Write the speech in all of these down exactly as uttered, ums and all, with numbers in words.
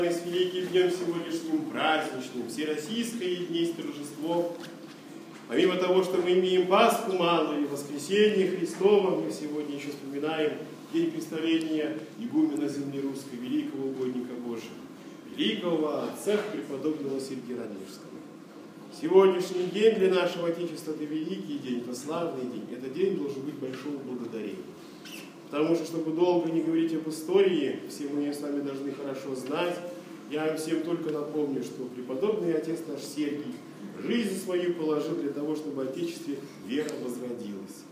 С великим днем сегодняшним праздничным, всероссийское единство торжество. Помимо того, что мы имеем Пасху малую, воскресение Христово, мы сегодня еще вспоминаем день представления игумена земли русской, великого угодника Божьего, великого отца преподобного Сергия Радонежского. Сегодняшний день для нашего Отечества — это великий день, это славный день, это день должен быть большого благодарения. Потому что, чтобы долго не говорить об истории, все мы ее с вами должны хорошо знать. Я вам всем только напомню, что преподобный отец наш Сергий жизнь свою положил для того, чтобы в Отечестве вера возродилась.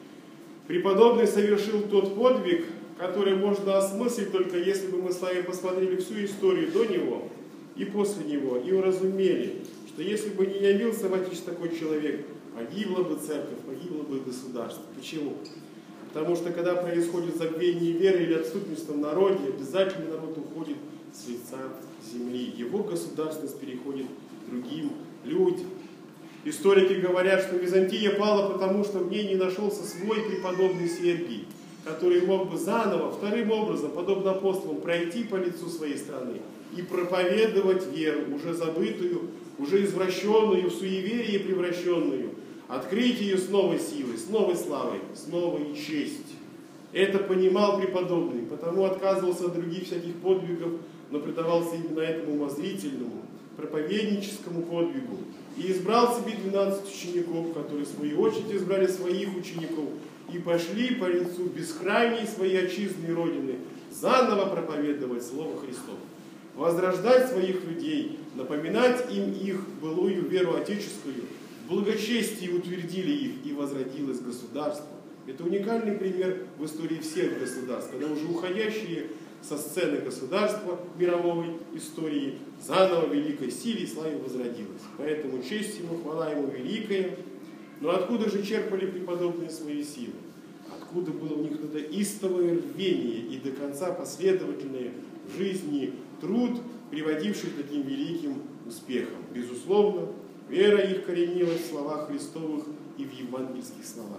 Преподобный совершил тот подвиг, который можно осмыслить только если бы мы с вами посмотрели всю историю до него и после него, и уразумели, что если бы не явился в Отечестве такой человек, погибла бы церковь, погибло бы государство. Почему? Потому что когда происходит забвение веры или отсутствие в народе, обязательно народ уходит с лица земли. Его государственность переходит к другим людям. Историки говорят, что Византия пала, потому что в ней не нашелся свой преподобный Сергий, который мог бы заново, вторым образом, подобно апостолам, пройти по лицу своей страны и проповедовать веру, уже забытую, уже извращенную, в суеверие превращенную, открыть ее с новой силой, с новой славой, с новой честью. Это понимал преподобный, потому отказывался от других всяких подвигов, но предавался именно этому умозрительному, проповедническому подвигу. И избрал себе двенадцать учеников, которые в свою очередь избрали своих учеников и пошли по лицу бескрайней своей отчизны и родины заново проповедовать Слово Христово, возрождать своих людей, напоминать им их былую веру отеческую. В благочестии утвердили их, и возродилось государство. Это уникальный пример в истории всех государств, когда уже уходящие со сцены государства мировой истории заново в великой силе и славе возродилось. Поэтому честь ему, хвала ему великая. Но откуда же черпали преподобные свои силы? Откуда было у них это истовое рвение и до конца последовательное в жизни труд, приводивший к таким великим успехам? Безусловно, вера их коренилась в словах Христовых и в евангельских словах.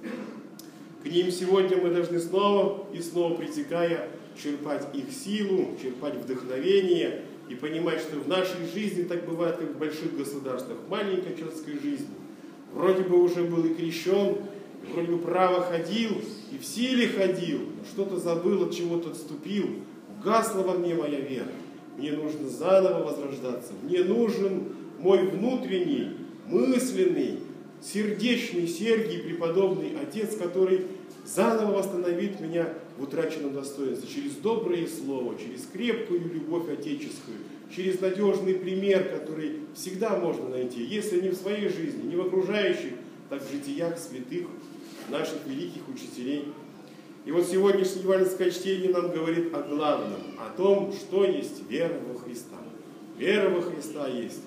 К ним сегодня мы должны снова и снова, притекая, черпать их силу, черпать вдохновение и понимать, что в нашей жизни так бывает, как в больших государствах, в маленькой человеческой жизни. Вроде бы уже был и крещен, вроде бы право ходил, и в силе ходил, но что-то забыл, от чего-то отступил. Угасла во мне моя вера. Мне нужно заново возрождаться. Мне нужен мой внутренний, мысленный, сердечный Сергий, преподобный отец, который заново восстановит меня в утраченном достоинстве через доброе слово, через крепкую любовь отеческую, через надежный пример, который всегда можно найти, если не в своей жизни, не в окружающих, так в житиях святых, наших великих учителей. И вот сегодняшнее евангельское чтение нам говорит о главном, о том, что есть вера во Христа. Вера во Христа есть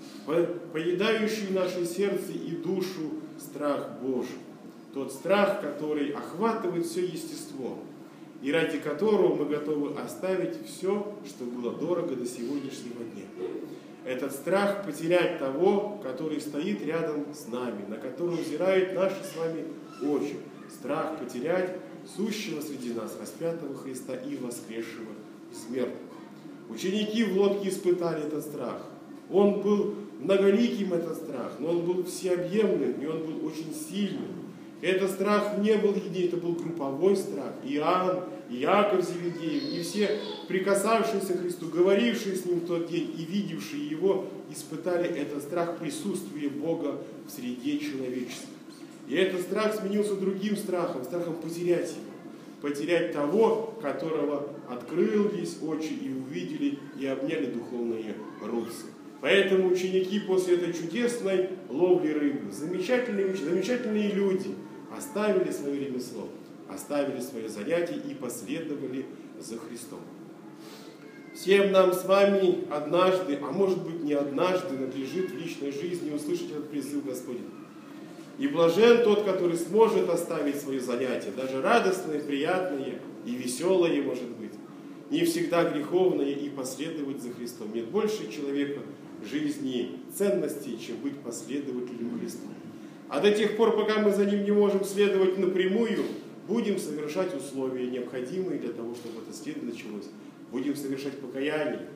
поедающий наше сердце и душу страх Божий. Тот страх, который охватывает все естество, и ради которого мы готовы оставить все, что было дорого до сегодняшнего дня. Этот страх потерять того, который стоит рядом с нами, на которого взирают наши с вами очи. Страх потерять сущего среди нас распятого Христа и воскресшего из мертвых. Ученики в лодке испытали этот страх. Он был многоликим, этот страх, но он был всеобъемлым, и он был очень сильным. Этот страх не был един, это был групповой страх. Иоанн, Иаков Зеведеев, и все прикасавшиеся к Христу, говорившие с Ним в тот день и видевшие Его, испытали этот страх присутствия Бога в среде человеческой. И этот страх сменился другим страхом, страхом потерять Его. Потерять того, которого открылись очи и увидели, и обняли духовные руки. Поэтому ученики после этой чудесной ловли рыбы, замечательные, замечательные люди, оставили свое ремесло, оставили свое занятие и последовали за Христом. Всем нам с вами однажды, а может быть не однажды, надлежит в личной жизни услышать этот призыв Господень. И блажен тот, который сможет оставить свое занятие, даже радостное, приятное и веселое, может быть, не всегда греховное, и последовать за Христом. Нет больше человека в жизни ценностей, чем быть последователем Христа. А до тех пор, пока мы за Ним не можем следовать напрямую, будем совершать условия, необходимые для того, чтобы это следование началось. Будем совершать покаяние.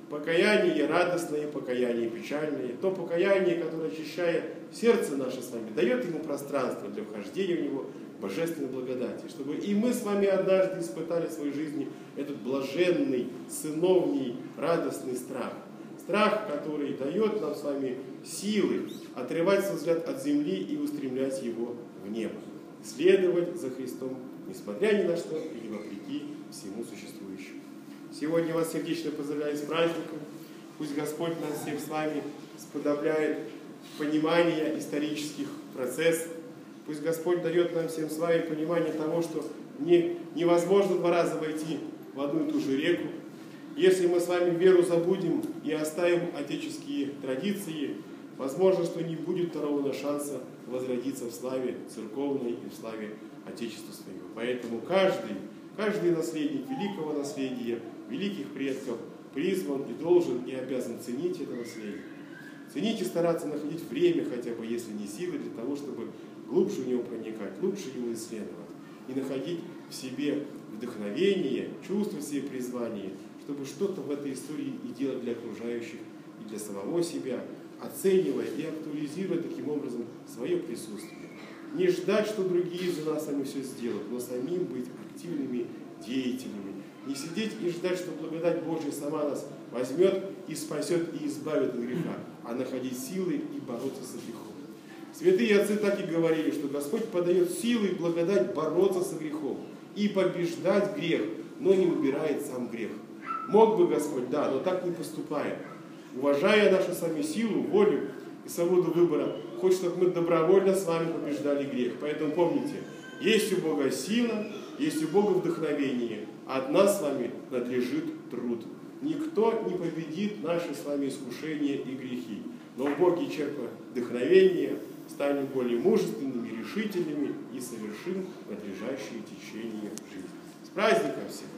покаяние радостное, покаяние печальное, то покаяние, которое, очищая сердце наше с вами, дает ему пространство для вхождения в него божественной благодати, чтобы и мы с вами однажды испытали в своей жизни этот блаженный, сыновний, радостный страх. Страх, который дает нам с вами силы отрывать свой взгляд от земли и устремлять его в небо. Следовать за Христом, несмотря ни на что или вопреки всему существующему. Сегодня вас сердечно поздравляю с праздником. Пусть Господь нас всех с вами сподобляет понимание исторических процессов. Пусть Господь дает нам всем с вами понимание того, что не, невозможно два раза войти в одну и ту же реку. Если мы с вами веру забудем и оставим отеческие традиции, возможно, что не будет второго шанса возродиться в славе церковной и в славе Отечества своего. Поэтому каждый, каждый наследник великого наследия, великих предков призван и должен и обязан ценить это наследие. Ценить и стараться находить время, хотя бы если не силы, для того, чтобы глубже в него проникать, глубже его исследовать. И находить в себе вдохновение, чувствовать в себе призвание, чтобы что-то в этой истории и делать для окружающих, и для самого себя, оценивая и актуализируя таким образом свое присутствие. Не ждать, что другие за нас сами все сделают, но самим быть активными деятелями. Не сидеть и ждать, что благодать Божья сама нас возьмет и спасет и избавит от греха, а находить силы и бороться со грехом. Святые отцы так и говорили, что Господь подает силы и благодать бороться со грехом и побеждать грех, но не убирает сам грех. Мог бы Господь, да, но так не поступает. Уважая нашу сами силу, волю и свободу выбора, хочет, чтобы мы добровольно с вами побеждали грех. Поэтому помните, есть у Бога сила, есть у Бога вдохновение, а от нас с вами надлежит труд. Никто не победит наши с вами искушения и грехи. Но в Боге, черпая вдохновение, станем более мужественными, решительными и совершим надлежащее течение жизни. С праздником всех!